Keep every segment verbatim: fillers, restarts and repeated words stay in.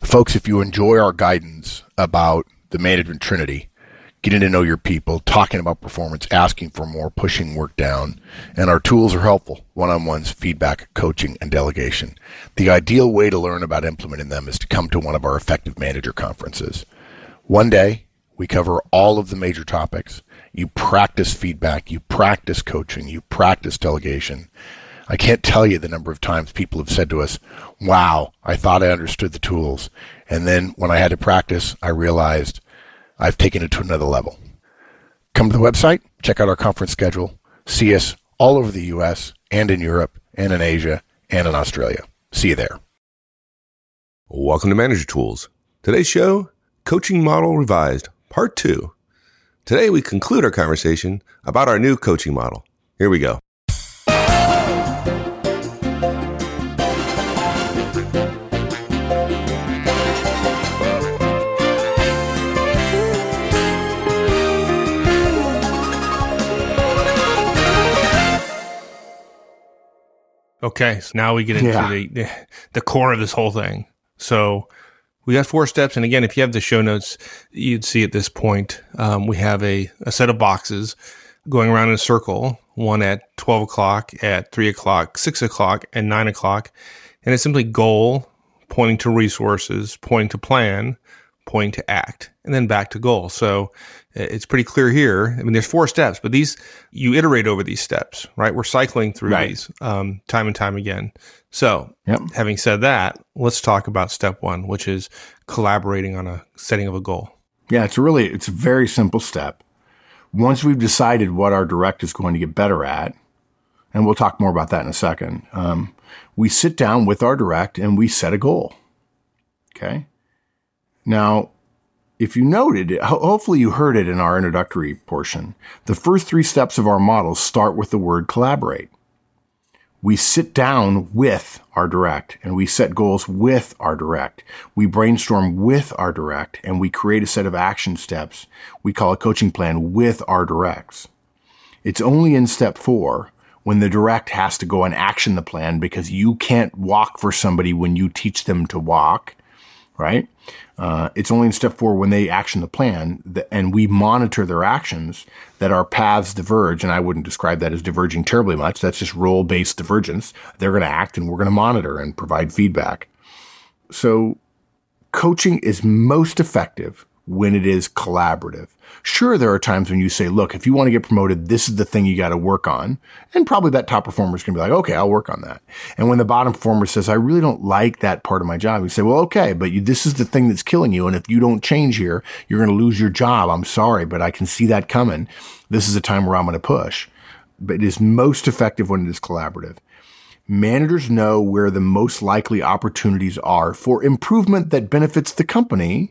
Folks, if you enjoy our guidance about the management trinity, getting to know your people, talking about performance, asking for more, pushing work down, and our tools are helpful, one-on-ones, feedback, coaching, and delegation. The ideal way to learn about implementing them is to come to one of our Effective Manager conferences. One day, we cover all of the major topics. You practice feedback, you practice coaching, you practice delegation. I can't tell you the number of times people have said to us, wow, I thought I understood the tools. And then when I had to practice, I realized I've taken it to another level. Come to the website, check out our conference schedule, see us all over the U S and in Europe and in Asia and in Australia. See you there. Welcome to Manager Tools. Today's show, Coaching Model Revised, Part two. Today we conclude our conversation about our new coaching model. Here we go. Okay, so now we get into Yeah. the, the the core of this whole thing. So we got four steps, and again, if you have the show notes, you'd see at this point um, we have a, a set of boxes going around in a circle, one at twelve o'clock, at three o'clock, six o'clock, and nine o'clock. And it's simply goal, pointing to resources, pointing to plan, pointing to act, and then back to goal. So it's pretty clear here. I mean, there's four steps, but these, you iterate over these steps, right? We're cycling through Right. these um, time and time again. So Yep. having said that, let's talk about step one, which is collaborating on a setting of a goal. Yeah, it's really, it's a very simple step. Once we've decided what our direct is going to get better at, and we'll talk more about that in a second, um, we sit down with our direct and we set a goal. Okay. Now, if you noted, ho- hopefully you heard it in our introductory portion, the first three steps of our model start with the word collaborate. We sit down with our direct and we set goals with our direct. We brainstorm with our direct and we create a set of action steps we call a coaching plan with our directs. It's only in step four when the direct has to go and action the plan because you can't walk for somebody when you teach them to walk, right? Uh, it's only in step four when they action the plan that, and we monitor their actions that our paths diverge. And I wouldn't describe that as diverging terribly much. That's just role-based divergence. They're going to act and we're going to monitor and provide feedback. So coaching is most effective when it is collaborative. Sure, there are times when you say, look, if you want to get promoted, this is the thing you got to work on. And probably that top performer is going to be like, okay, I'll work on that. And when the bottom performer says, I really don't like that part of my job, you say, well, okay, but you, this is the thing that's killing you. And if you don't change here, you're going to lose your job. I'm sorry, but I can see that coming. This is a time where I'm going to push. But it is most effective when it is collaborative. Managers know where the most likely opportunities are for improvement that benefits the company.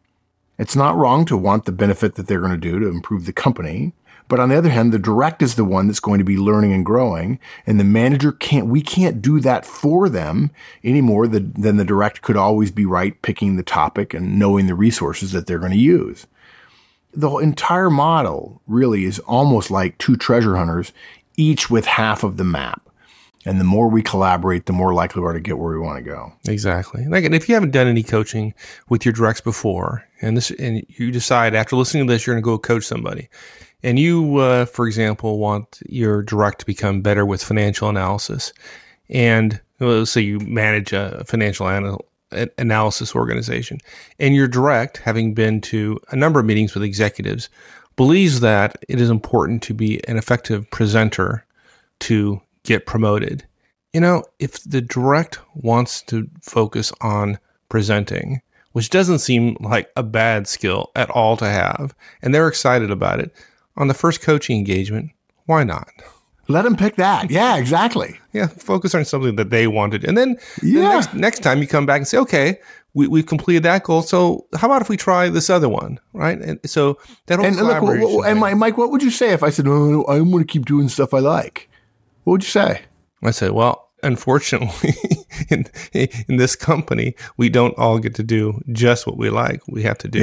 It's not wrong to want the benefit that they're going to do to improve the company. But on the other hand, the direct is the one that's going to be learning and growing. And the manager can't, we can't do that for them any more than, than the direct could always be right, picking the topic and knowing the resources that they're going to use. The whole entire model really is almost like two treasure hunters, each with half of the map. And the more we collaborate, the more likely we are to get where we want to go. Exactly. Like, and if you haven't done any coaching with your directs before, and this, and you decide after listening to this, you're going to go coach somebody, and you, uh, for example, want your direct to become better with financial analysis, and well, let's say you manage a financial anal- analysis organization, and your direct, having been to a number of meetings with executives, believes that it is important to be an effective presenter to get promoted. You know, if the direct wants to focus on presenting, which doesn't seem like a bad skill at all to have, and they're excited about it, on the first coaching engagement, why not? Let them pick that. Yeah, exactly. Yeah, focus on something that they wanted. And then Yeah. the next, next time you come back and say, okay, we, we've completed that goal, so how about if we try this other one, right? And so that whole And look, collaboration what- what- and thing. Mike, Mike, what would you say if I said, no, no, I want to keep doing stuff I like? What would you say? I said, well, unfortunately, in in this company, we don't all get to do just what we like. We have to do Yeah. what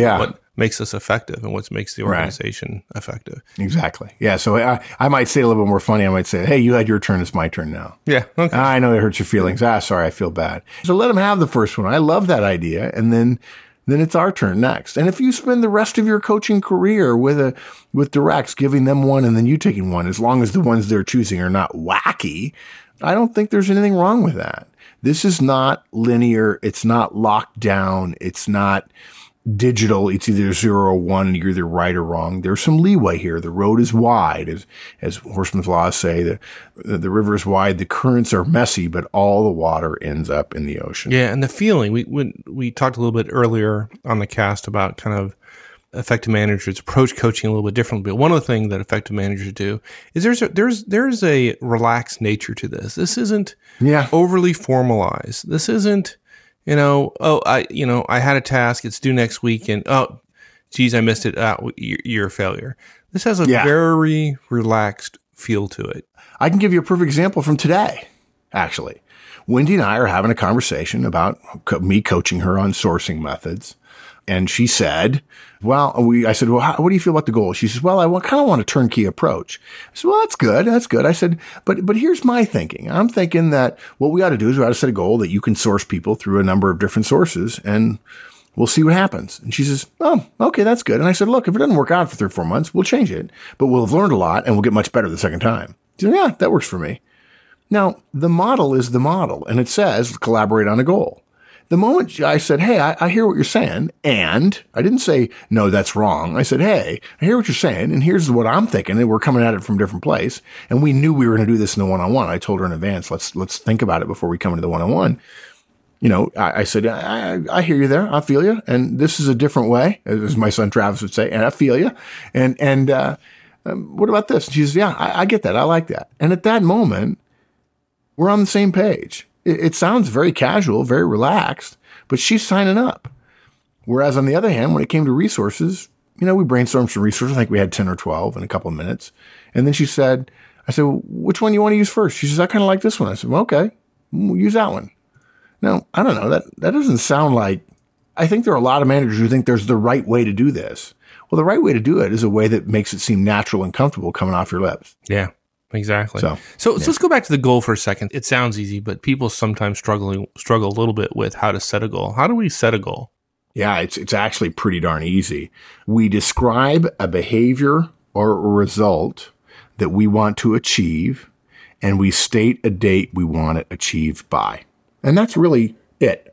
makes us effective and what makes the organization right. effective. Exactly. Yeah. So I, I might say a little bit more funny. I might say, hey, you had your turn. It's my turn now. Yeah. Okay. I know it hurts your feelings. Ah, sorry. I feel bad. So let them have the first one. I love that idea. And then, then it's our turn next. And if you spend the rest of your coaching career with a, with directs, giving them one and then you taking one, as long as the ones they're choosing are not wacky, I don't think there's anything wrong with that. This is not linear. It's not locked down. It's not digital. It's either zero or one. You're either right or wrong. There's some leeway here. The road is wide. As, as Horstman's laws say, the, the, the river is wide. The currents are messy, but all the water ends up in the ocean. Yeah. And the feeling, we, when we talked a little bit earlier on the cast about kind of effective managers approach coaching a little bit differently. But one of the things that effective managers do is there's a, there's there's a relaxed nature to this. This isn't yeah. overly formalized. This isn't, you know, oh, I you know I had a task, it's due next week, and oh, geez, I missed it. Oh, you're, you're a failure. This has a yeah. very relaxed feel to it. I can give you a perfect example from today, actually. Wendy and I are having a conversation about co- me coaching her on sourcing methods. And she said, well, we, I said, well, how, what do you feel about the goal? She says, well, I want, kind of want a turnkey approach. I said, well, that's good. That's good. I said, but, but here's my thinking. I'm thinking that what we ought to do is we ought to set a goal that you can source people through a number of different sources and we'll see what happens. And she says, oh, okay, that's good. And I said, look, if it doesn't work out for three or four months, we'll change it, but we'll have learned a lot and we'll get much better the second time. She said, yeah, that works for me. Now, the model is the model and it says collaborate on a goal. The moment I said, hey, I, I hear what you're saying, and I didn't say, no, that's wrong. I said, hey, I hear what you're saying, and here's what I'm thinking, and we're coming at it from a different place. And we knew we were going to do this in the one-on-one. I told her in advance, let's let's think about it before we come into the one-on-one. You know, I, I said, I, I, I hear you there. I feel you. And this is a different way, as my son Travis would say, and I feel you. And and uh, um, what about this? And she says, yeah, I, I get that. I like that. And at that moment, we're on the same page. It sounds very casual, very relaxed, but she's signing up. Whereas on the other hand, when it came to resources, you know, we brainstormed some resources. I think we had ten or twelve in a couple of minutes. And then she said, I said, well, which one do you want to use first? She says, I kind of like this one. I said, well, okay, we'll use that one. Now, I don't know. That, that doesn't sound like, I think there are a lot of managers who think there's the right way to do this. Well, the right way to do it is a way that makes it seem natural and comfortable coming off your lips. Yeah. Exactly. So, so, yeah. so let's go back to the goal for a second. It sounds easy, but people sometimes struggling struggle a little bit with how to set a goal. How do we set a goal? Yeah, it's it's actually pretty darn easy. We describe a behavior or a result that we want to achieve, and we state a date we want it achieved by. And that's really it.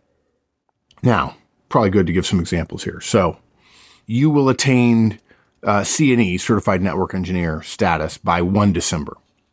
Now, probably good to give some examples here. So, you will attain uh, C N E, Certified Network Engineer status, by the first of December.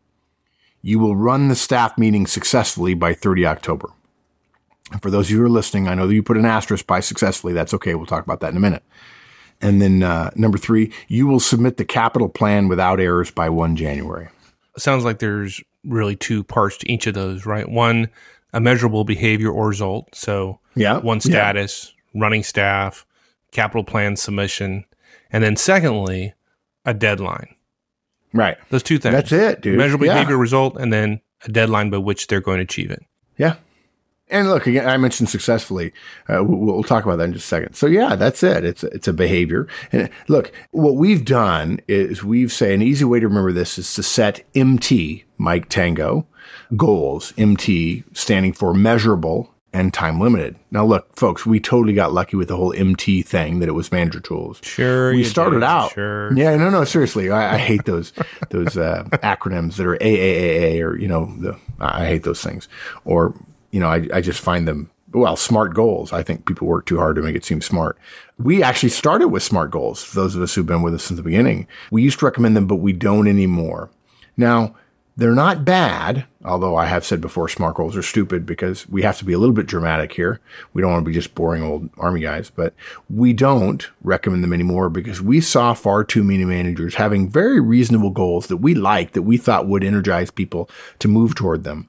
You will run the staff meeting successfully by the thirtieth of October. And for those of you who are listening, I know that you put an asterisk by successfully. That's okay. We'll talk about that in a minute. And then uh, number three, you will submit the capital plan without errors by the first of January. It sounds like there's really two parts to each of those, right? One, a measurable behavior or result. So yeah, one status, yeah. running staff, capital plan submission. And then secondly, a deadline. Right. Those two things. That's it, dude. Measurable yeah. behavior result, and then a deadline by which they're going to achieve it. Yeah. And look, again, I mentioned successfully. Uh, we'll, we'll talk about that in just a second. So yeah, that's it. It's it's a behavior. And look, what we've done is we've say an easy way to remember this is to set M T, Mike Tango, goals. M T standing for measurable and time limited. Now, look, folks, we totally got lucky with the whole M T thing that it was Manager Tools. Sure, we you started did. out. Sure. Yeah, no, no, seriously, I, I hate those those uh, acronyms that are A A A A or you know, the I hate those things. Or you know, I I just find them well SMART goals. I think people work too hard to make it seem smart. We actually started with SMART goals. For those of us who've been with us since the beginning, we used to recommend them, but we don't anymore. Now, they're not bad, although I have said before SMART goals are stupid because we have to be a little bit dramatic here. We don't want to be just boring old Army guys, but we don't recommend them anymore because we saw far too many managers having very reasonable goals that we liked, that we thought would energize people to move toward them.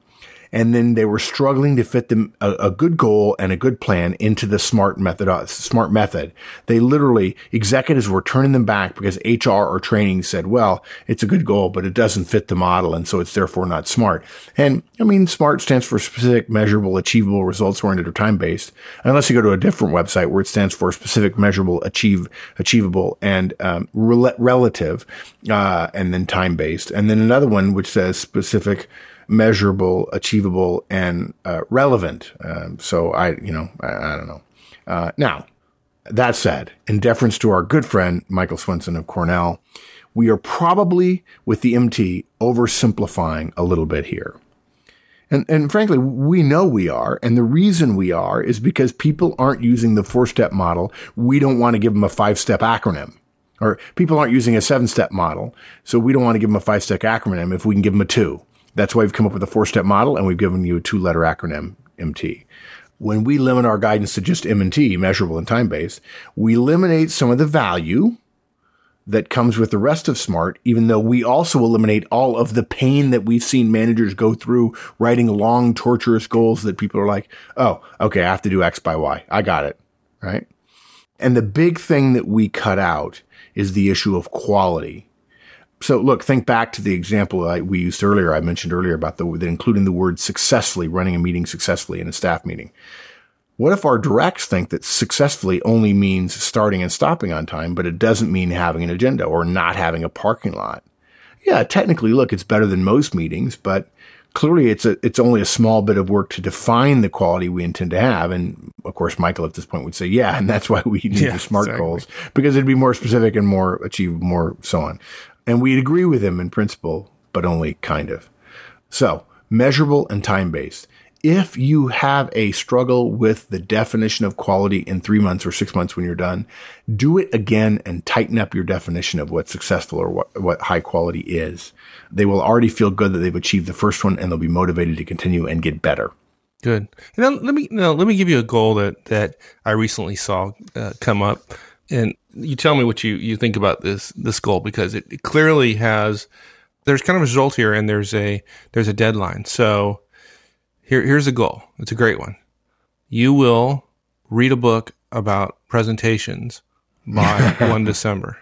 And then they were struggling to fit them a, a good goal and a good plan into the smart method. Uh, smart method. They literally, executives were turning them back because H R or training said, well, it's a good goal, but it doesn't fit the model. And so it's therefore not smart. And I mean, SMART stands for specific, measurable, achievable, results oriented, or time based. Unless you go to a different website where it stands for specific, measurable, achieve, achievable, and um, rel- relative, uh, and then time based. And then another one which says specific, measurable, achievable, and uh, relevant. Um, so I, you know, I, I don't know. Uh, now, that said, in deference to our good friend Michael Swenson of Cornell, we are probably, with the M T, oversimplifying a little bit here. And, and frankly, we know we are. And the reason we are is because people aren't using the four-step model. We don't want to give them a five-step acronym. Or people aren't using a seven-step model. So we don't want to give them a five-step acronym if we can give them a two. That's why we've come up with a four-step model, and we've given you a two-letter acronym, M T. When we limit our guidance to just M and T, measurable and time-based, we eliminate some of the value that comes with the rest of SMART, even though we also eliminate all of the pain that we've seen managers go through writing long, torturous goals that people are like, oh, okay, I have to do X by Y. I got it, right? And the big thing that we cut out is the issue of quality. So look, think back to the example I, we used earlier. I mentioned earlier about the, the including the word successfully, running a meeting successfully in a staff meeting. What if our directs think that successfully only means starting and stopping on time, but it doesn't mean having an agenda or not having a parking lot? Yeah, technically, look, it's better than most meetings, but clearly it's a, it's only a small bit of work to define the quality we intend to have. And of course, Michael at this point would say, yeah, and that's why we need yeah, the SMART exactly. goals, because it'd be more specific and more achievable, more so on. And we'd agree with him in principle, but only kind of. So measurable and time-based. If you have a struggle with the definition of quality in three months or six months when you're done, do it again and tighten up your definition of what successful or what, what high quality is. They will already feel good that they've achieved the first one, and they'll be motivated to continue and get better. Good. Now let me now let me give you a goal that that I recently saw uh, come up, and you tell me what you, you think about this this goal, because it, it clearly has there's kind of a result here, and there's a there's a deadline. So here here's a goal. It's a great one. You will read a book about presentations by one December,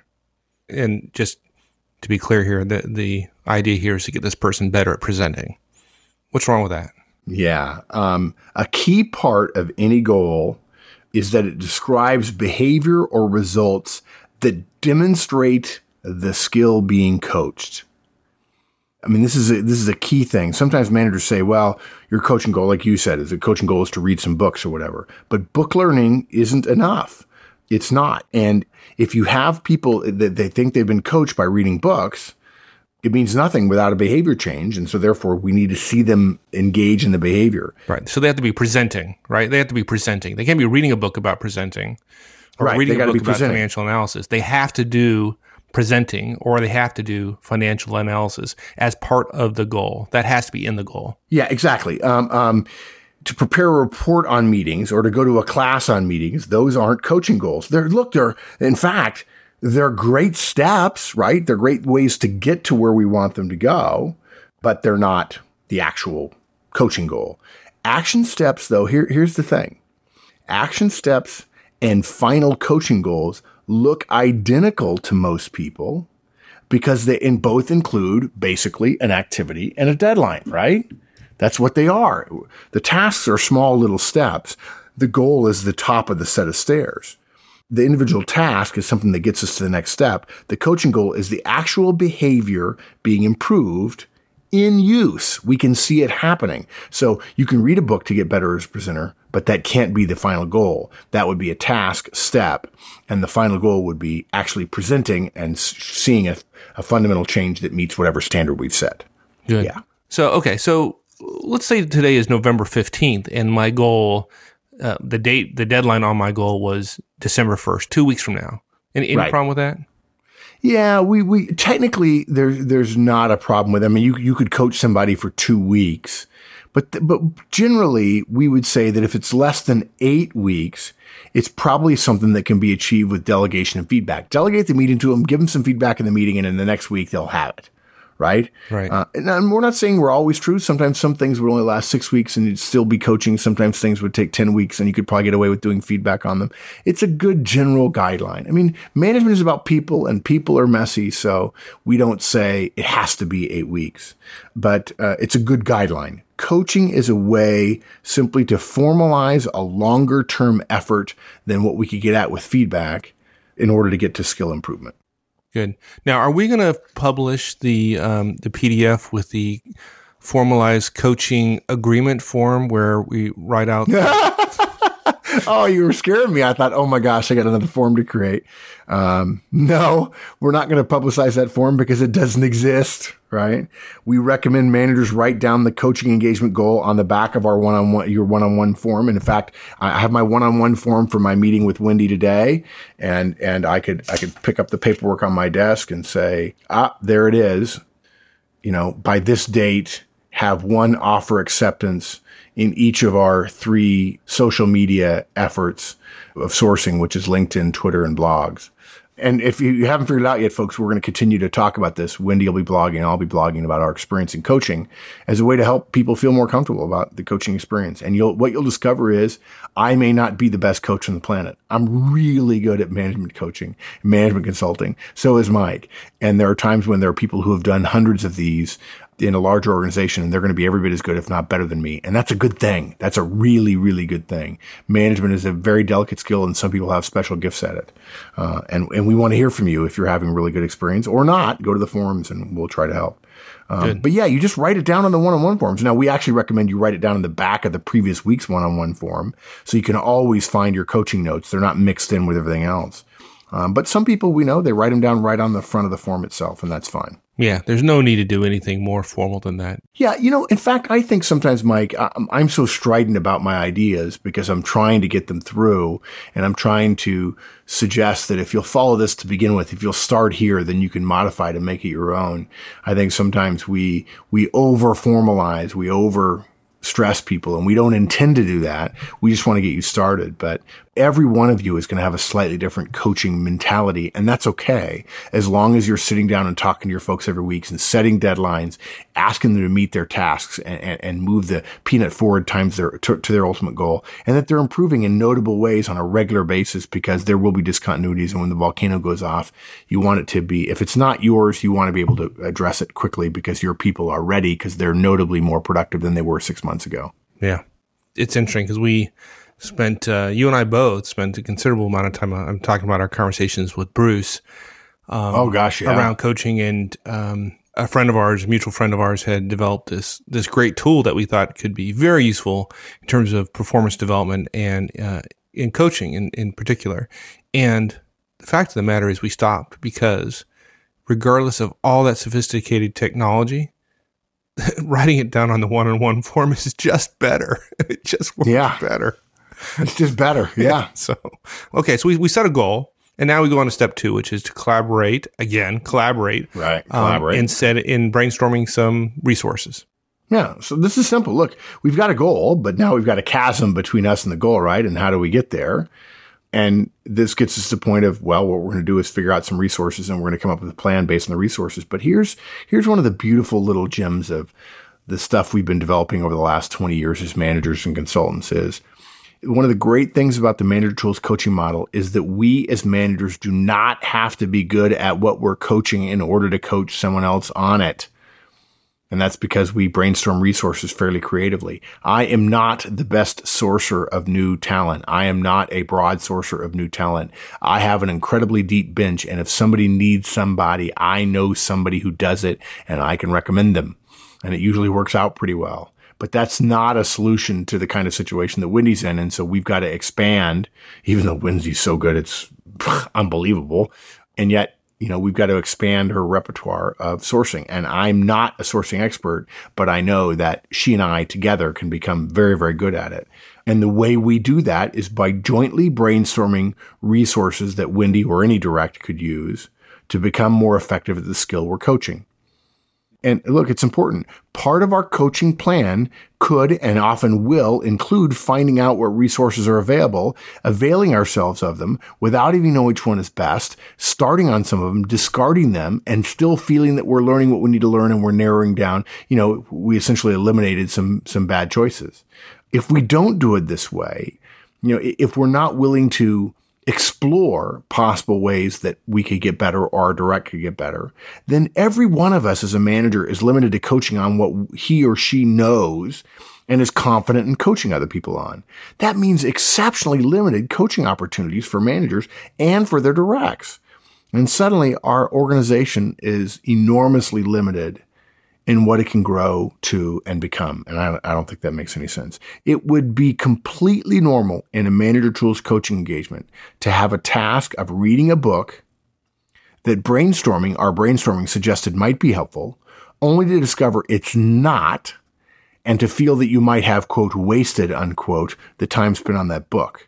and just to be clear here, the the idea here is to get this person better at presenting. What's wrong with that? Yeah. Um, a key part of any goal is that it describes behavior or results that demonstrate the skill being coached. I mean, this is a, this is a key thing. Sometimes managers say, well, your coaching goal, like you said, is a coaching goal is to read some books or whatever. But book learning isn't enough. It's not. And if you have people that they think they've been coached by reading books, it means nothing without a behavior change. And so therefore we need to see them engage in the behavior. Right. So they have to be presenting, right? They have to be presenting. They can't be reading a book about presenting or Right, reading they a gotta book be about presenting. financial analysis. They have to do presenting, or they have to do financial analysis as part of the goal. That has to be in the goal. Yeah, exactly. Um, um, to prepare a report on meetings or to go to a class on meetings, those aren't coaching goals. They're, look, they're, in fact, they're great steps, right? They're great ways to get to where we want them to go, but they're not the actual coaching goal. Action steps, though, here, here's the thing. Action steps and final coaching goals look identical to most people because they in both include basically an activity and a deadline, right? That's what they are. The tasks are small little steps. The goal is the top of the set of stairs. The individual task is something that gets us to the next step. The coaching goal is the actual behavior being improved in use. We can see it happening. So you can read a book to get better as a presenter, but that can't be the final goal. That would be a task step. And the final goal would be actually presenting and seeing a, a fundamental change that meets whatever standard we've set. Good. Yeah. So, okay. So let's say today is November fifteenth, and my goal, uh, the date, the deadline on my goal was December first, two weeks from now. Any, any Right. problem with that? Yeah, we, we technically there's there's not a problem with it. I mean, you you could coach somebody for two weeks, but th- but generally we would say that if it's less than eight weeks, it's probably something that can be achieved with delegation and feedback. Delegate the meeting to them, give them some feedback in the meeting, and in the next week they'll have it, right? Right. Uh, and, and we're not saying we're always true. Sometimes some things would only last six weeks and you'd still be coaching. Sometimes things would take ten weeks and you could probably get away with doing feedback on them. It's a good general guideline. I mean, management is about people and people are messy. So we don't say it has to be eight weeks, but uh, it's a good guideline. Coaching is a way simply to formalize a longer term effort than what we could get at with feedback in order to get to skill improvement. Good. Now, are we going to publish the um, the P D F with the formalized coaching agreement form where we write out? Oh, you were scaring me. I thought, oh my gosh, I got another form to create. Um, no, we're not going to publicize that form because it doesn't exist, right? We recommend managers write down the coaching engagement goal on the back of our one-on-one, your one-on-one form. And in fact, I have my one-on-one form for my meeting with Wendy today. And, and I could, I could pick up the paperwork on my desk and say, ah, there it is. You know, by this date, have one offer acceptance in each of our three social media efforts of sourcing, which is LinkedIn, Twitter, and blogs. And if you haven't figured it out yet, folks, we're going to continue to talk about this. Wendy will be blogging, I'll be blogging about our experience in coaching as a way to help people feel more comfortable about the coaching experience. And you'll, what you'll discover is I may not be the best coach on the planet. I'm really good at management coaching, management consulting. So is Mike. And there are times when there are people who have done hundreds of these in a larger organization, and they're going to be every bit as good, if not better than me. And that's a good thing. That's a really, really good thing. Management is a very delicate skill, and some people have special gifts at it. Uh, and, and we want to hear from you if you're having really good experience or not. Go to the forums, and we'll try to help. Um, but yeah, you just write it down on the one-on-one forms. Now, we actually recommend you write it down in the back of the previous week's one-on-one form, so you can always find your coaching notes. They're not mixed in with everything else. Um, but some people we know, they write them down right on the front of the form itself, and that's fine. Yeah, there's no need to do anything more formal than that. Yeah, you know, in fact, I think sometimes, Mike, I'm, I'm so strident about my ideas because I'm trying to get them through, and I'm trying to suggest that if you'll follow this to begin with, if you'll start here, then you can modify to make it your own. I think sometimes we we over formalize, we over stress people, and we don't intend to do that. We just want to get you started. But every one of you is going to have a slightly different coaching mentality, and that's okay, as long as you're sitting down and talking to your folks every week and setting deadlines, asking them to meet their tasks and, and, and move the peanut forward times their to, to their ultimate goal, and that they're improving in notable ways on a regular basis, because there will be discontinuities, and when the volcano goes off, you want it to be, if it's not yours, you want to be able to address it quickly because your people are ready, because they're notably more productive than they were six months ago. Yeah. It's interesting because we spent, uh, you and I both spent a considerable amount of time. uh, I'm talking about our conversations with Bruce. Um, oh gosh, yeah. Around coaching, and um, a friend of ours, a mutual friend of ours, had developed this this great tool that we thought could be very useful in terms of performance development and uh, in coaching in, in particular. And the fact of the matter is we stopped because regardless of all that sophisticated technology, writing it down on the one-on-one form is just better. It just works yeah. better. It's just better. Yeah. So, okay. So we, we set a goal, and now we go on to step two, which is to collaborate again, collaborate, right. Collaborate um, and set in brainstorming some resources. Yeah. So this is simple. Look, we've got a goal, but now we've got a chasm between us and the goal, right? And how do we get there? And this gets us to the point of, well, what we're going to do is figure out some resources, and we're going to come up with a plan based on the resources. But here's, here's one of the beautiful little gems of the stuff we've been developing over the last twenty years as managers and consultants is, one of the great things about the Manager Tools coaching model is that we as managers do not have to be good at what we're coaching in order to coach someone else on it. And that's because we brainstorm resources fairly creatively. I am not the best sourcer of new talent. I am not a broad sourcer of new talent. I have an incredibly deep bench. And if somebody needs somebody, I know somebody who does it, and I can recommend them. And it usually works out pretty well. But that's not a solution to the kind of situation that Wendy's in. And so we've got to expand, even though Wendy's so good, it's unbelievable. And yet, you know, we've got to expand her repertoire of sourcing. And I'm not a sourcing expert, but I know that she and I together can become very, very good at it. And the way we do that is by jointly brainstorming resources that Wendy or any direct could use to become more effective at the skill we're coaching. And look, it's important. Part of our coaching plan could and often will include finding out what resources are available, availing ourselves of them without even knowing which one is best, starting on some of them, discarding them, and still feeling that we're learning what we need to learn and we're narrowing down. You know, we essentially eliminated some, some bad choices. If we don't do it this way, you know, if we're not willing to explore possible ways that we could get better or our direct could get better, then every one of us as a manager is limited to coaching on what he or she knows and is confident in coaching other people on. That means exceptionally limited coaching opportunities for managers and for their directs. And suddenly our organization is enormously limited in what it can grow to and become. And I, I don't think that makes any sense. It would be completely normal in a Manager Tools coaching engagement to have a task of reading a book that brainstorming, our brainstorming suggested might be helpful, only to discover it's not, and to feel that you might have, quote, wasted, unquote, the time spent on that book.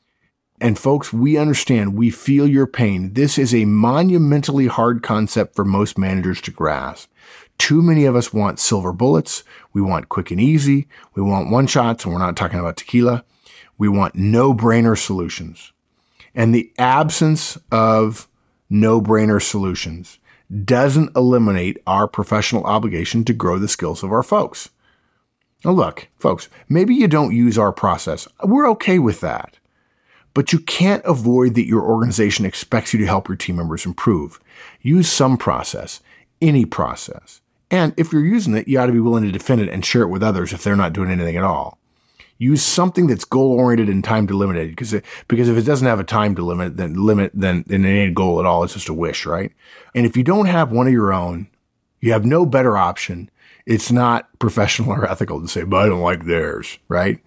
And folks, we understand, we feel your pain. This is a monumentally hard concept for most managers to grasp. Too many of us want silver bullets. We want quick and easy. We want one shots, and we're not talking about tequila. We want no-brainer solutions. And the absence of no-brainer solutions doesn't eliminate our professional obligation to grow the skills of our folks. Now look, folks, maybe you don't use our process. We're okay with that. But you can't avoid that your organization expects you to help your team members improve. Use some process, any process. And if you're using it, you ought to be willing to defend it and share it with others if they're not doing anything at all. Use something that's goal-oriented and time-delimited, because it, because if it doesn't have a time to limit, then limit, then, then it ain't a goal at all. It's just a wish, right? And if you don't have one of your own, you have no better option. It's not professional or ethical to say, but I don't like theirs, right?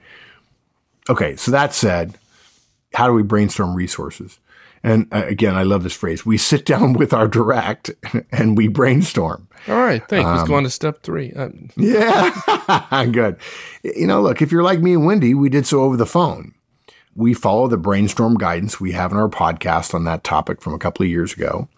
Okay, so that said, how do we brainstorm resources? And uh, again, I love this phrase. We sit down with our direct and we brainstorm. All right. Thanks. Um, Let's go on to step three. Uh, yeah. Good. You know, look, if you're like me and Wendy, we did so over the phone. We follow the brainstorm guidance we have in our podcast on that topic from a couple of years ago.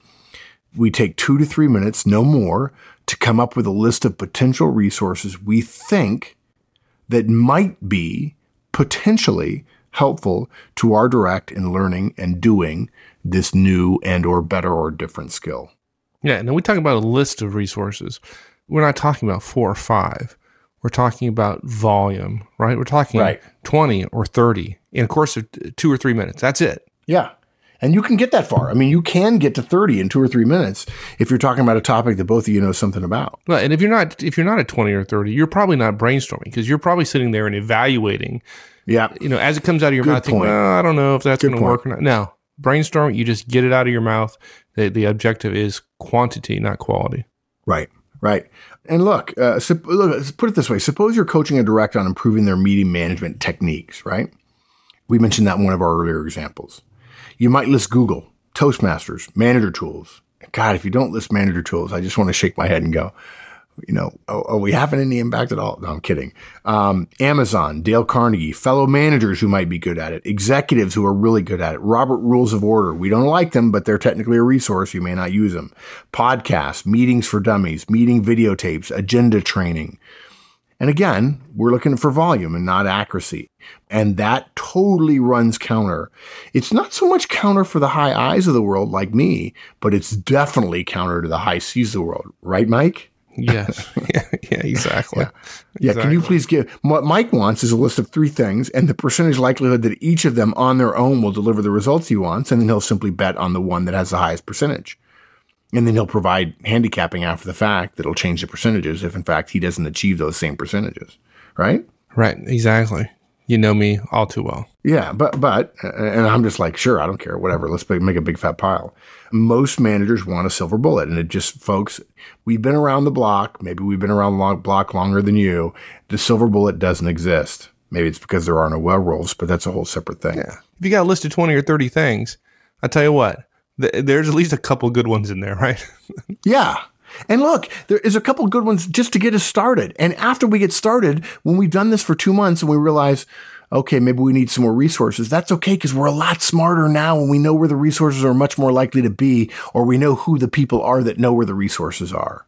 We take two to three minutes, no more, to come up with a list of potential resources we think that might be potentially helpful to our direct in learning and doing this new and or better or different skill. Yeah, and then we talk about a list of resources. We're not talking about four or five. We're talking about volume, right? We're talking right. twenty or thirty in a course of two or three minutes. That's it. Yeah. And you can get that far. I mean, you can get to thirty in two or three minutes if you're talking about a topic that both of you know something about. Well, and if you're not, if you're not at twenty or thirty, you're probably not brainstorming, because you're probably sitting there and evaluating. Yeah. You know, as it comes out of your Good mouth, think, well, I don't know if that's going to work or not. No, brainstorm. You just get it out of your mouth. The, the objective is quantity, not quality. Right. Right. And look, uh, so, look, let's put it this way. Suppose you're coaching a direct on improving their meeting management techniques, right? We mentioned that in one of our earlier examples. You might list Google, Toastmasters, Manager Tools. God, if you don't list Manager Tools, I just want to shake my head and go, you know, are, are we having any impact at all? No, I'm kidding. Um, Amazon, Dale Carnegie, fellow managers who might be good at it, executives who are really good at it, Robert Rules of Order. We don't like them, but they're technically a resource. You may not use them. Podcasts, meetings for dummies, meeting videotapes, agenda training. And again, we're looking for volume and not accuracy. And that totally runs counter. It's not so much counter for the high I's of the world like me, but it's definitely counter to the high C's of the world. Right, Mike? Yes. yeah, yeah, exactly. Yeah. yeah exactly. Can you please give, what Mike wants is a list of three things and the percentage likelihood that each of them on their own will deliver the results he wants. And then he'll simply bet on the one that has the highest percentage. And then he'll provide handicapping after the fact that'll change the percentages if in fact he doesn't achieve those same percentages. Right? Right. Exactly. You know me all too well. Yeah. But, but, and I'm just like, sure, I don't care. Whatever. Let's make a big fat pile. Most managers want a silver bullet. And it just, folks, we've been around the block. Maybe we've been around the block longer than you. The silver bullet doesn't exist. Maybe it's because there are no well rules, but that's a whole separate thing. Yeah. If you got a list of twenty or thirty things, I tell you what, th- there's at least a couple good ones in there, right? Yeah. And look, there is a couple good ones just to get us started. And after we get started, when we've done this for two months and we realize, okay, maybe we need some more resources, that's okay, because we're a lot smarter now and we know where the resources are much more likely to be, or we know who the people are that know where the resources are. Yeah.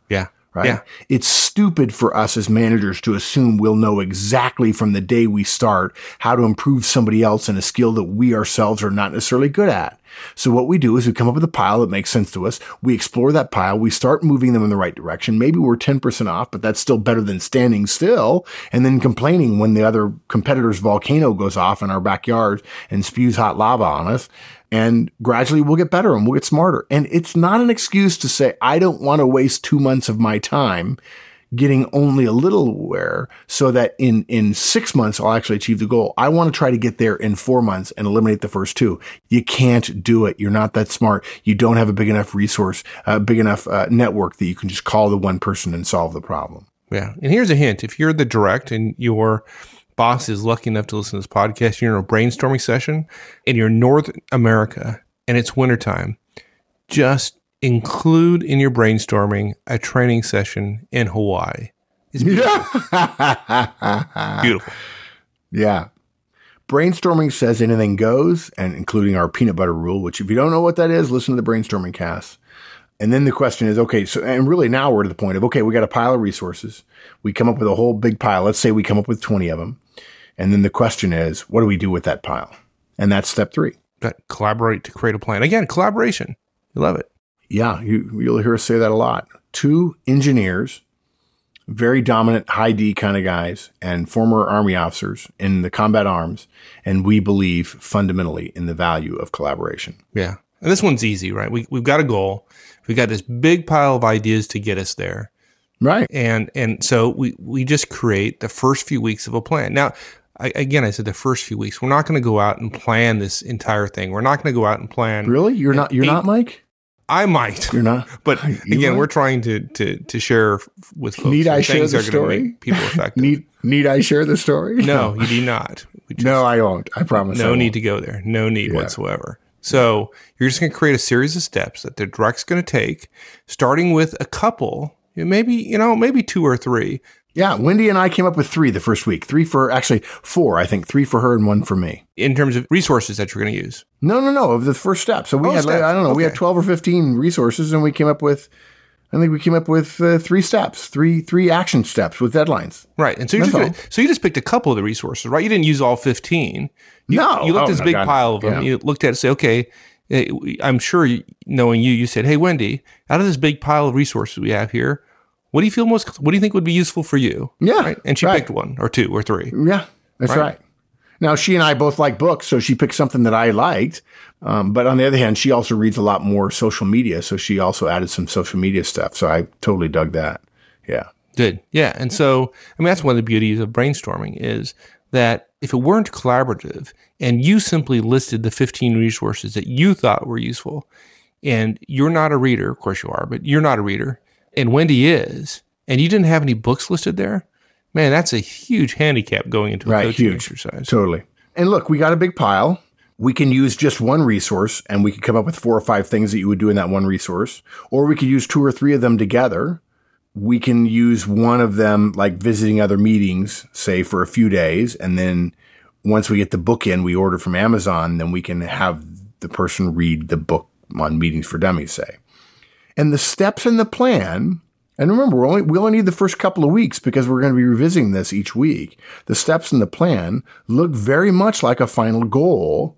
right? Yeah. It's stupid for us as managers to assume we'll know exactly from the day we start how to improve somebody else in a skill that we ourselves are not necessarily good at. So what we do is we come up with a pile that makes sense to us. We explore that pile. We start moving them in the right direction. Maybe we're ten percent off, but that's still better than standing still and then complaining when the other competitor's volcano goes off in our backyard and spews hot lava on us. And gradually we'll get better and we'll get smarter. And it's not an excuse to say, I don't want to waste two months of my time getting only a little aware so that in, in six months, I'll actually achieve the goal. I want to try to get there in four months and eliminate the first two. You can't do it. You're not that smart. You don't have a big enough resource, a big enough uh, network that you can just call the one person and solve the problem. Yeah. And here's a hint. If you're the direct and your boss is lucky enough to listen to this podcast, you're in a brainstorming session and you're in North America and it's wintertime, just include in your brainstorming a training session in Hawaii. It's beautiful. Yeah. Beautiful. Yeah. Brainstorming says anything goes, and including our peanut butter rule, which if you don't know what that is, listen to the brainstorming cast. And then the question is, okay, so, and really now we're to the point of, okay, we got a pile of resources. We come up with a whole big pile. Let's say we come up with twenty of them. And then the question is, what do we do with that pile? And that's step three. Got collaborate to create a plan. Again, collaboration. You love it. Yeah, you, you'll hear us say that a lot. Two engineers, very dominant, high D kind of guys, and former Army officers in the combat arms, and we believe fundamentally in the value of collaboration. Yeah. And this one's easy, right? We, we've got a goal. We've got this big pile of ideas to get us there. Right. And and so we, we just create the first few weeks of a plan. Now, I, again, I said the first few weeks. We're not going to go out and plan this entire thing. We're not going to go out and plan. Really? You're not, you're eight, not, Mike? I might. You're not. But You again, might? we're trying to to to share with folks. Need I things share that the are gonna story? make people effective. Need Need I share the story? No, you do not. We just- No, I won't. I promise. I no won't. need to go there. No need Yeah. whatsoever. So you're just going to create a series of steps that the direct's going to take, starting with a couple, maybe you know, maybe two or three. Yeah, Wendy and I came up with three the first week. Three for, actually four, I think. Three for her and one for me. In terms of resources that you're going to use. No, no, no, of the first step. So we Oh, had, like, steps. I don't know, we had Okay. twelve or fifteen resources and we came up with, I think we came up with uh, three steps, three three action steps with deadlines. Right. And so you're That's just gonna, so you just picked a couple of the resources, right? You didn't use all fifteen. You, No. You looked Oh, at this no, big God, no. pile of them. Yeah. You looked at it and say, okay, eh, I'm sure you- knowing you, you said, hey, Wendy, out of this big pile of resources we have here, what do you feel most, what do you think would be useful for you? Yeah, Right? And she right. picked one or two or three. Yeah, that's Right. right. Now, she and I both like books, so she picked something that I liked. Um, but on the other hand, she also reads a lot more social media, so she also added some social media stuff. So I totally dug that. Yeah. Good. Yeah. And so, I mean, that's one of the beauties of brainstorming is that if it weren't collaborative and you simply listed the fifteen resources that you thought were useful, and you're not a reader, of course you are, but you're not a reader, and Wendy is, and you didn't have any books listed there, man, that's a huge handicap going into a Right, coaching huge. exercise. Totally. And look, we got a big pile. We can use just one resource and we could come up with four or five things that you would do in that one resource. Or we could use two or three of them together. We can use one of them like visiting other meetings, say for a few days. And then once we get the book in, we order from Amazon, then we can have the person read the book on Meetings for Dummies, say. And the steps in the plan, and remember, we're only, we only need the first couple of weeks because we're going to be revisiting this each week. The steps in the plan look very much like a final goal,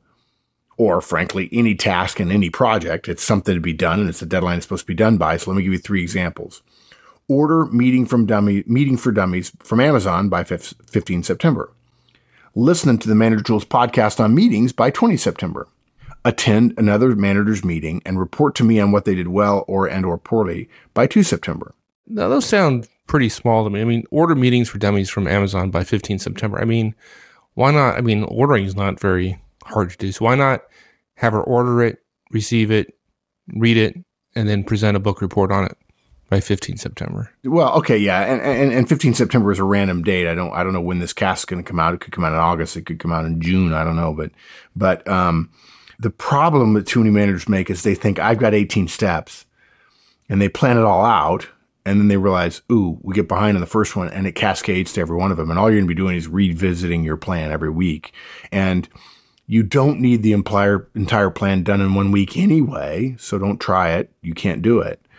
or frankly, any task in any project. It's something to be done, and it's a deadline it's supposed to be done by. So let me give you three examples. Order Meeting from Dummy, Meeting for Dummies from Amazon by fifteenth September. Listen to the Manager Tools podcast on meetings by twentieth September. Attend another manager's meeting and report to me on what they did well or and or poorly by second September. Now, those sound pretty small to me. I mean, order Meetings for Dummies from Amazon by fifteenth September. I mean, why not? I mean, ordering is not very hard to do. So why not have her order it, receive it, read it, and then present a book report on it by fifteenth September? Well, okay, yeah, and, and and fifteenth September is a random date. I don't I don't know when this cast is going to come out. It could come out in August. It could come out in June. I don't know, but but um, the problem that too many managers make is they think I've got eighteen steps, and they plan it all out, and then they realize, ooh, we get behind on the first one, and it cascades to every one of them, and all you're going to be doing is revisiting your plan every week, and you don't need the entire entire plan done in one week anyway, so don't try it. You can't do it.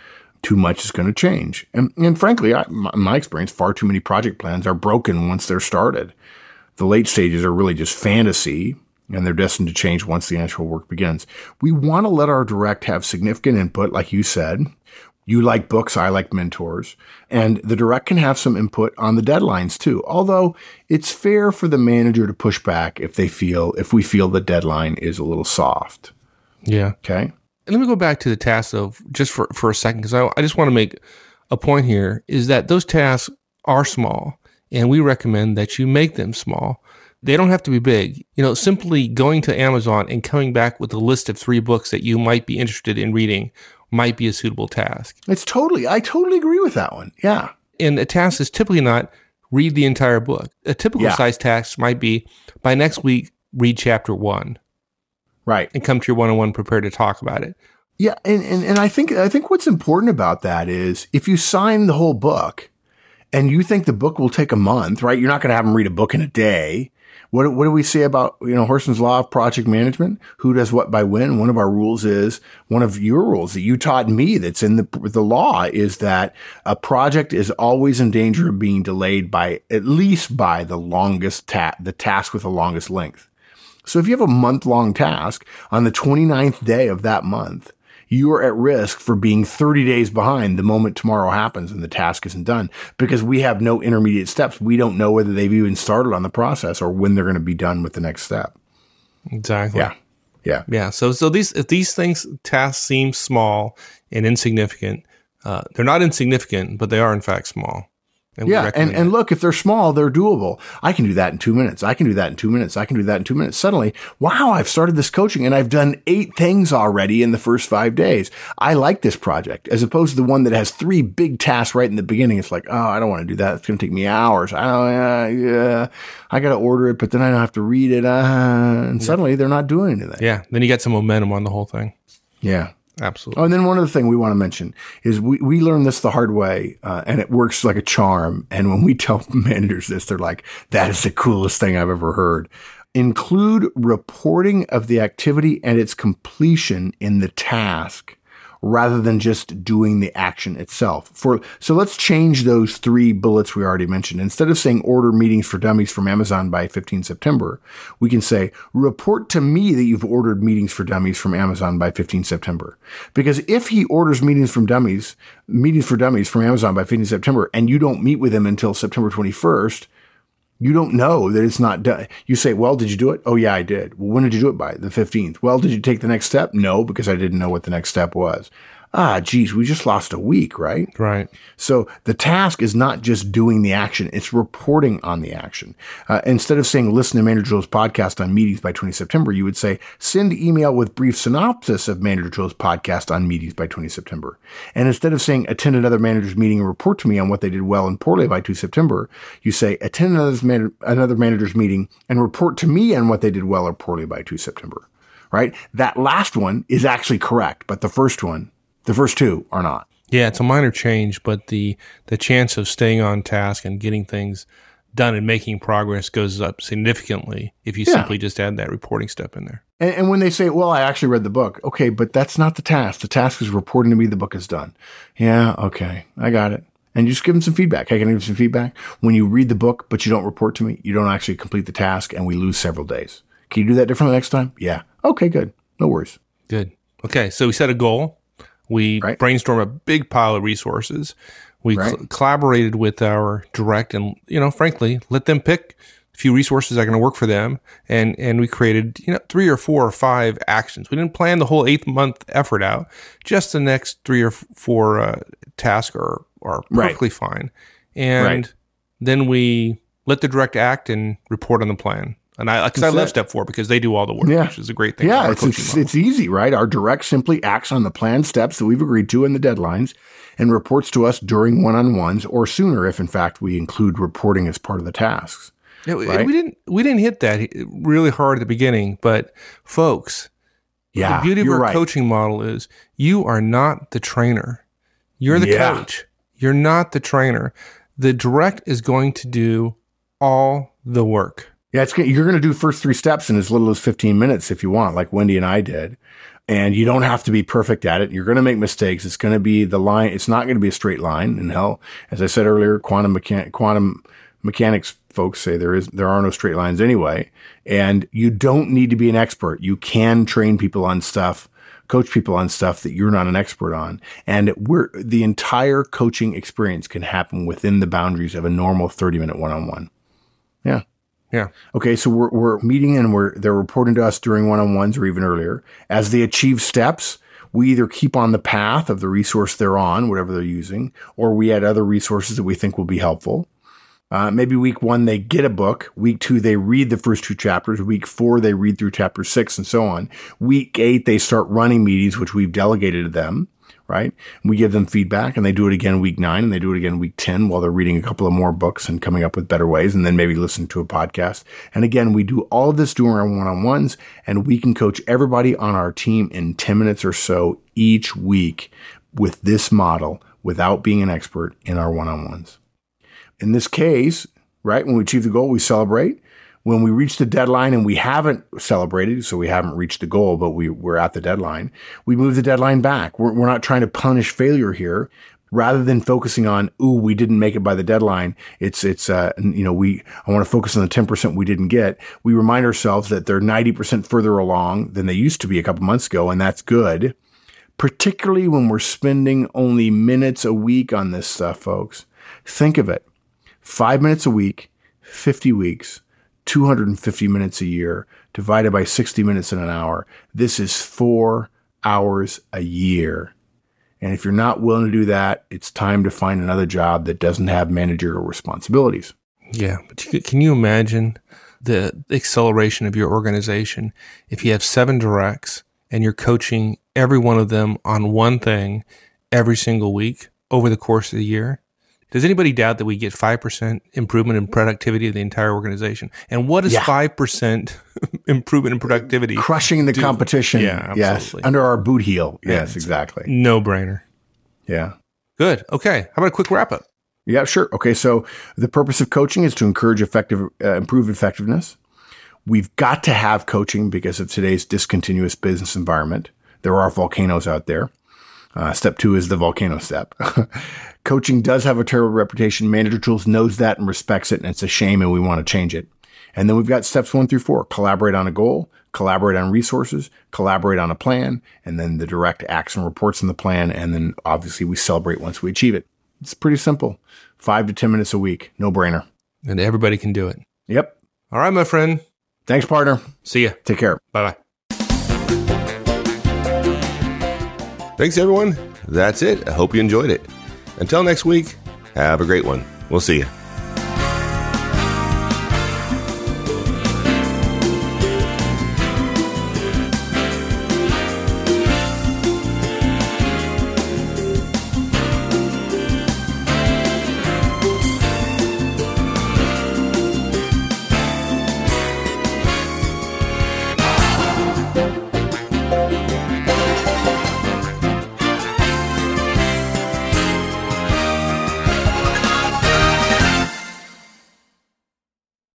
too much is going to change. And, and frankly, I, my, in my experience, far too many project plans are broken once they're started. The late stages are really just fantasy, and they're destined to change once the actual work begins. We want to let our direct have significant input, like you said. You like books, I like mentors. And the direct can have some input on the deadlines too. Although it's fair for the manager to push back if they feel, if we feel the deadline is a little soft. Yeah. Okay. And let me go back to the tasks though, just for, for a second, because I, I just want to make a point here is that those tasks are small, and we recommend that you make them small. They don't have to be big. You know, simply going to Amazon and coming back with a list of three books that you might be interested in reading might be a suitable task. It's totally, I totally agree with that one. Yeah. And a task is typically not read the entire book. A typical Yeah. size task might be by next week, read chapter one Right. and come to your one-on-one prepared to talk about it. Yeah. And, and, and I think, I think what's important about that is if you sign the whole book and you think the book will take a month, right? You're not going to have them read a book in a day. What, what do we say about, you know, Horson's Law of Project Management? Who does what by when? One of our rules is, one of your rules that you taught me that's in the, the law is that a project is always in danger of being delayed by at least by the longest ta- the task with the longest length. So if you have a month long task on the twenty-ninth day of that month, you are at risk for being thirty days behind the moment tomorrow happens and the task isn't done because we have no intermediate steps. We don't know whether they've even started on the process or when they're going to be done with the next step. Exactly. Yeah. Yeah. Yeah. So, so these, if these things, tasks seem small and insignificant, uh, they're not insignificant, but they are in fact small. And we Yeah. And, recommend and that. look, if they're small, they're doable. I can do that in two minutes. I can do that in two minutes. I can do that in two minutes. Suddenly, wow, I've started this coaching and I've done eight things already in the first five days. I like this project as opposed to the one that has three big tasks right in the beginning. It's like, oh, I don't want to do that. It's going to take me hours. I don't, uh, yeah, I got to order it, but then I don't have to read it. Uh, and yeah. Suddenly they're not doing anything. Yeah. Then you get some momentum on the whole thing. Yeah. Absolutely. Oh, and then one other thing we want to mention is we, we learned this the hard way, uh, and it works like a charm. And when we tell managers this, they're like, that is the coolest thing I've ever heard. Include reporting of the activity and its completion in the task rather than just doing the action itself. For so let's change those three bullets we already mentioned. Instead of saying order meetings for dummies from Amazon by fifteenth September, we can say report to me that you've ordered meetings for dummies from Amazon by fifteenth September. Because if he orders meetings from dummies, meetings for dummies from Amazon by fifteenth September, and you don't meet with him until September twenty-first, you don't know that it's not done. You say, well, did you do it? Oh, yeah, I did. Well, when did you do it by? The fifteenth. Well, did you take the next step? No, because I didn't know what the next step was. Ah, geez, we just lost a week, right? Right. So the task is not just doing the action. It's reporting on the action. Uh, instead of saying, listen to Manager Joe's podcast on meetings by twentieth September, you would say, send email with brief synopsis of Manager Joe's podcast on meetings by twentieth September. And instead of saying, attend another manager's meeting and report to me on what they did well and poorly by second September, you say, attend another, man- another manager's meeting and report to me on what they did well or poorly by second September, right? That last one is actually correct, but the first one, the first two are not. Yeah, it's a minor change, but the the chance of staying on task and getting things done and making progress goes up significantly if you Yeah. simply just add that reporting step in there. And, and when they say, well, I actually read the book. Okay, but that's not the task. The task is reporting to me the book is done. Yeah, okay, I got it. And you just give them some feedback. Hey, can I give some feedback? When you read the book, but you don't report to me, you don't actually complete the task, and we lose several days. Can you do that differently next time? Yeah. Okay, good. No worries. Good. Okay, so we set a goal. We Right. brainstorm a big pile of resources. We Right. cl- collaborated with our direct and, you know, frankly, let them pick a few resources that are going to work for them. And, and we created, you know, three or four or five actions. We didn't plan the whole eight month effort out. Just the next three or f- four uh, tasks are, are Right. perfectly fine. And Right. then we let the direct act and report on the plan. And I, because I That's love it. step four because they do all the work, Yeah. which is a great thing. about Yeah, our it's, coaching it's, model. it's easy, right? Our direct simply acts on the planned steps that we've agreed to and the deadlines and reports to us during one-on-ones or sooner if, in fact, we include reporting as part of the tasks. Yeah, we- right? we didn't we didn't hit that really hard at the beginning, but folks, Yeah, the beauty of you're our right. coaching model is you are not the trainer. You're the Yeah. coach. You're not the trainer. The direct is going to do all the work. Yeah, it's, you're going to do first three steps in as little as fifteen minutes if you want, like Wendy and I did. And you don't have to be perfect at it. You're going to make mistakes. It's going to be the line. It's not going to be a straight line. And hell, as I said earlier, quantum mechan- quantum mechanics folks say there is, there are no straight lines anyway. And you don't need to be an expert. You can train people on stuff, coach people on stuff that you're not an expert on. And we're, the entire coaching experience can happen within the boundaries of a normal thirty minute one-on-one. Yeah. Yeah. Okay. So we're, we're meeting and we're, they're reporting to us during one-on-ones or even earlier. As they achieve steps, we either keep on the path of the resource they're on, whatever they're using, or we add other resources that we think will be helpful. Uh, maybe week one, they get a book. Week two, they read the first two chapters. Week four, they read through chapter six and so on. Week eight, they start running meetings, which we've delegated to them, right? We give them feedback and they do it again week nine and they do it again week ten while they're reading a couple of more books and coming up with better ways and then maybe listen to a podcast. And again, we do all of this during our one-on-ones and we can coach everybody on our team in ten minutes or so each week with this model without being an expert in our one-on-ones. In this case, right, when we achieve the goal, we celebrate. When we reach the deadline and we haven't celebrated, so we haven't reached the goal, but we, we're at the deadline, we move the deadline back. We're, we're not trying to punish failure here. Rather than focusing on, ooh, we didn't make it by the deadline, it's, it's, uh, you know, we, I want to focus on the ten percent we didn't get. We remind ourselves that they're ninety percent further along than they used to be a couple months ago, and that's good. Particularly when we're spending only minutes a week on this stuff, folks. Think of it. Five minutes a week, fifty weeks, two hundred fifty minutes a year, divided by sixty minutes in an hour. This is four hours a year. And if you're not willing to do that, it's time to find another job that doesn't have managerial responsibilities. Yeah. But you, can you imagine the acceleration of your organization if you have seven directs and you're coaching every one of them on one thing every single week over the course of the year? Does anybody doubt that we get five percent improvement in productivity of the entire organization? And what is yeah. five percent improvement in productivity? Crushing the do? competition. Yeah, absolutely. Yes. Under our boot heel. Yes, exactly. No brainer. Yeah. Good. Okay. How about a quick wrap up? Yeah, sure. Okay. So the purpose of coaching is to encourage effective, uh, improve effectiveness. We've got to have coaching because of today's discontinuous business environment. There are volcanoes out there. Uh, step two is the volcano step. Coaching does have a terrible reputation. Manager Tools knows that and respects it, and it's a shame, and we want to change it. And then we've got steps one through four. Collaborate on a goal, collaborate on resources, collaborate on a plan, and then the direct action reports in the plan, and then obviously we celebrate once we achieve it. It's pretty simple. Five to ten minutes a week. No brainer. And everybody can do it. Yep. All right, my friend. Thanks, partner. See ya. Take care. Bye-bye. Thanks, everyone. That's it. I hope you enjoyed it. Until next week, have a great one. We'll see you.